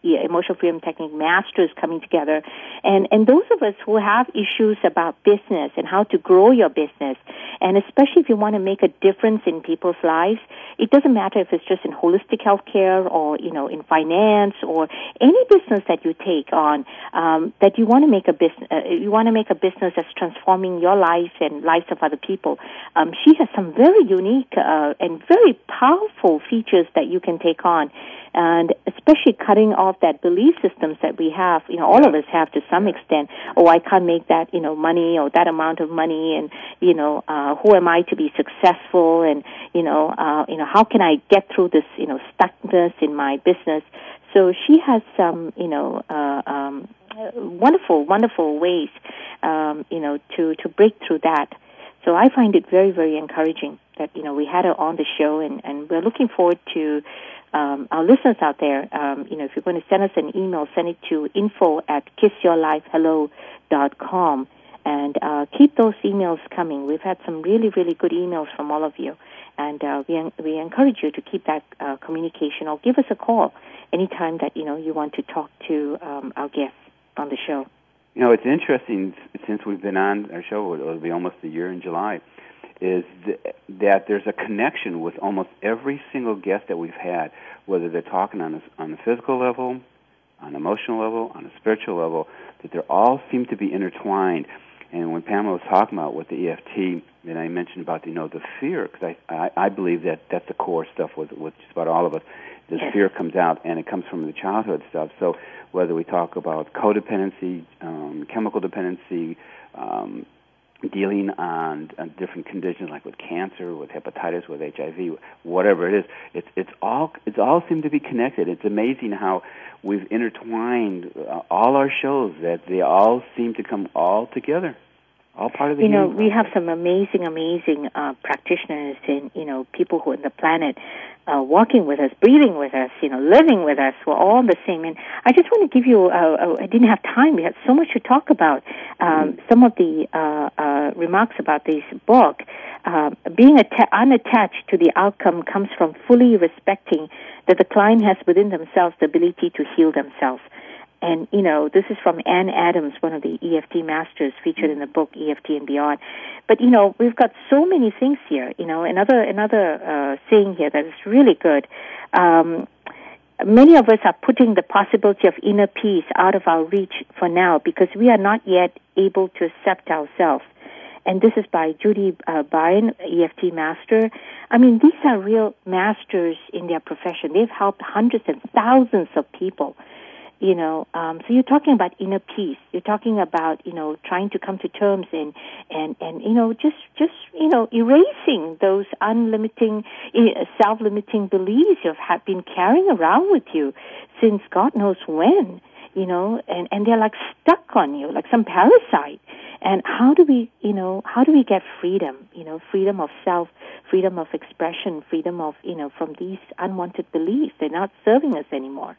S3: yeah, emotional freedom technique masters coming together. And, and those of us who have issues about business and how to grow your business, and especially if you want to make a difference in people's lives, it doesn't matter if it's just in holistic healthcare or, you know, in finance or any business that you take on, um, that you want to make a business, uh, you want to make a business that's transforming your life and lives of other people. Um, she has some very unique uh, and very powerful features that you can take on, and especially cutting off that belief systems that we have. You know, all yeah. of us have to some yeah. extent. Oh, I can't make that, you know, money or that amount of money, and you know, uh, who am I to be successful? And you know, uh, you know, how can I get through this, you know, stuckness in my business? So she has some, you know, uh, um, wonderful, wonderful ways, um, you know, to to break through that. So I find it very, very encouraging that, you know, we had her on the show, and, and we're looking forward to um, our listeners out there. Um, you know, if you're going to send us an email, send it to info at kiss your life hello dot com, and uh, keep those emails coming. We've had some really, really good emails from all of you, and uh, we we encourage you to keep that uh, communication, or give us a call anytime that, you know, you want to talk to um, our guests on the show.
S4: You know, it's interesting, since we've been on our show, it'll be almost a year in July, is th- that there's a connection with almost every single guest that we've had, whether they're talking on a, on the physical level, on an emotional level, on a spiritual level, that they all seem to be intertwined. And when Pamela was talking about with the E F T, and I mentioned about, you know, the fear, because I, I, I believe that that's the core stuff with, with just about all of us. This yes. fear comes out, and it comes from the childhood stuff. So whether we talk about codependency, um, chemical dependency, um, dealing on, on different conditions like with cancer, with hepatitis, with H I V, whatever it is, it's it's all it's all seem to be connected. It's amazing how we've intertwined uh, all our shows, that they all seem to come all together. All part of the
S3: you know,
S4: process.
S3: We have some amazing, amazing uh, practitioners and, you know, people who are on the planet uh, walking with us, breathing with us, you know, living with us. We're all the same. And I just want to give you, uh, uh, I didn't have time. We had so much to talk about. Um, mm-hmm. Some of the uh, uh, remarks about this book. Uh, being atta- unattached to the outcome comes from fully respecting that the client has within themselves the ability to heal themselves. And, you know, this is from Ann Adams, one of the E F T masters featured in the book E F T and Beyond. But, you know, we've got so many things here. You know, another another uh, saying here that is really good. Um, many of us are putting the possibility of inner peace out of our reach for now because we are not yet able to accept ourselves. And this is by Judy uh, Byron, E F T master. I mean, these are real masters in their profession. They've helped hundreds and thousands of people. You know, um, so you're talking about inner peace. You're talking about, you know, trying to come to terms and, and, and you know, just, just, you know, erasing those unlimiting, self-limiting beliefs you've have been carrying around with you since God knows when, you know, and, and they're like stuck on you, like some parasite. And how do we, you know, how do we get freedom, you know, freedom of self, freedom of expression, freedom of, you know, from these unwanted beliefs? They're not serving us anymore.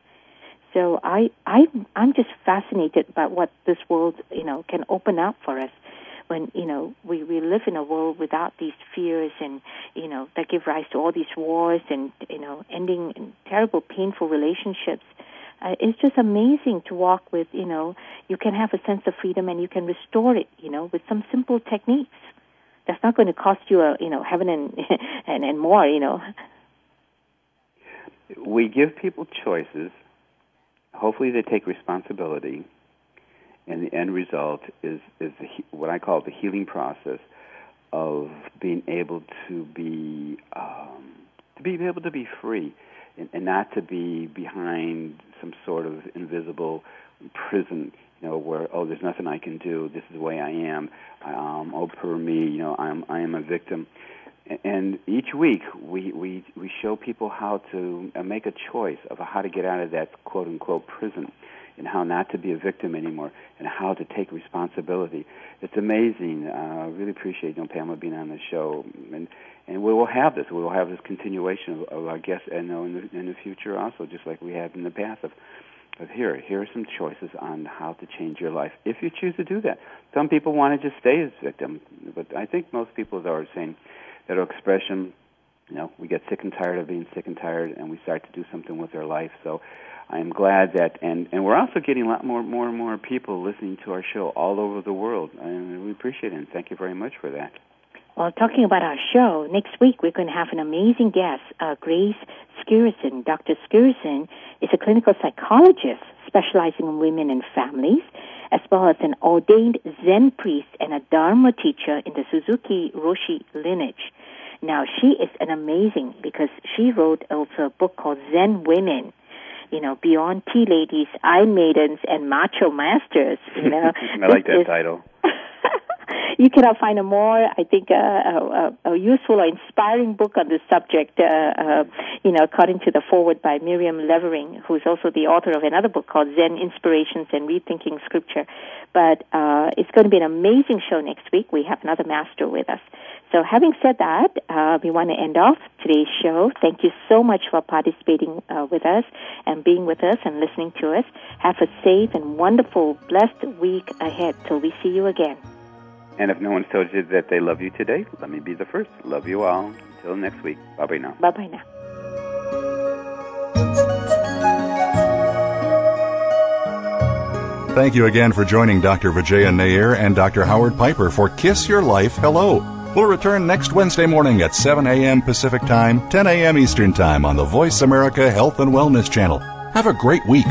S3: So I, I, I'm just fascinated by what this world, you know, can open up for us when, you know, we, we live in a world without these fears and, you know, that give rise to all these wars and, you know, ending in terrible, painful relationships. Uh, it's just amazing to walk with, you know, you can have a sense of freedom and you can restore it, you know, with some simple techniques. That's not going to cost you, a, you know, heaven and, and, and more, you know.
S4: We give people choices. Hopefully they take responsibility, and the end result is, is the, what I call the healing process of being able to be um, to be able to be free and, and not to be behind some sort of invisible prison, you know, where, oh, there's nothing I can do, this is the way I am, um, oh, poor me, you know, I am, I am a victim. And each week we, we, we show people how to make a choice of how to get out of that quote-unquote prison and how not to be a victim anymore and how to take responsibility. It's amazing. Uh, I really appreciate, you know, Pamela being on the show. And and we will have this. We will have this continuation of, of our guests and, you know, in, the, in the future also, just like we have in the past of, of here. Here are some choices on how to change your life if you choose to do that. Some people want to just stay as victim, but I think most people are saying, that expression, you know, we get sick and tired of being sick and tired, and we start to do something with our life. So I'm glad that, and, and we're also getting a lot more, more and more people listening to our show all over the world, and we appreciate it, and thank you very much for that.
S3: Well, talking about our show, next week we're going to have an amazing guest, uh, Grace Skirson. Doctor Skirson is a clinical psychologist specializing in women and families, as well as an ordained Zen priest and a Dharma teacher in the Suzuki Roshi lineage. Now, she is an amazing, because she wrote also a book called Zen Women, you know, Beyond Tea Ladies, Iron Maidens, and Macho Masters. You know,
S4: I like that title.
S3: You cannot find a more, I think, uh, a, a useful or inspiring book on this subject, uh, uh, you know, according to the foreword by Miriam Levering, who's also the author of another book called Zen Inspirations and Rethinking Scripture. But uh, it's going to be an amazing show next week. We have another master with us. So having said that, uh, we want to end off today's show. Thank you so much for participating uh, with us and being with us and listening to us. Have a safe and wonderful, blessed week ahead till we see you again.
S4: And if no one's told you that they love you today, let me be the first. Love you all. Until next week. Bye-bye now.
S3: Bye-bye now.
S2: Thank you again for joining Doctor Vijaya Nair and Doctor Howard Piper for Kiss Your Life Hello. We'll return next Wednesday morning at seven a.m. Pacific Time, ten a.m. Eastern Time on the Voice America Health and Wellness Channel. Have a great week.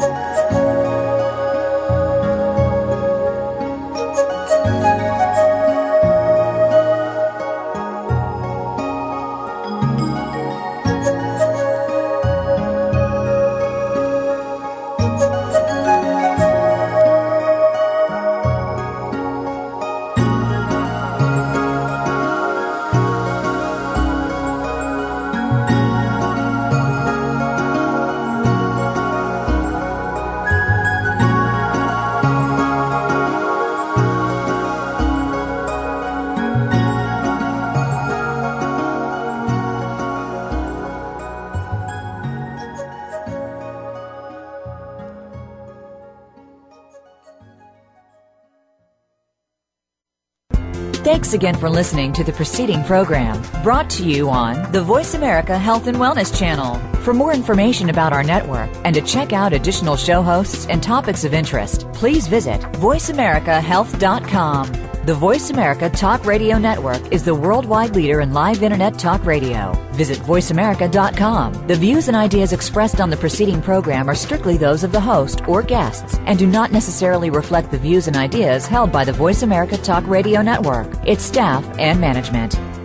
S1: Thanks again for listening to the preceding program, brought to you on the Voice America Health and Wellness Channel. For more information about our network and to check out additional show hosts and topics of interest, please visit voice america health dot com. The Voice America Talk Radio Network is the worldwide leader in live Internet talk radio. Visit voice america dot com. The views and ideas expressed on the preceding program are strictly those of the host or guests and do not necessarily reflect the views and ideas held by the Voice America Talk Radio Network, its staff, and management.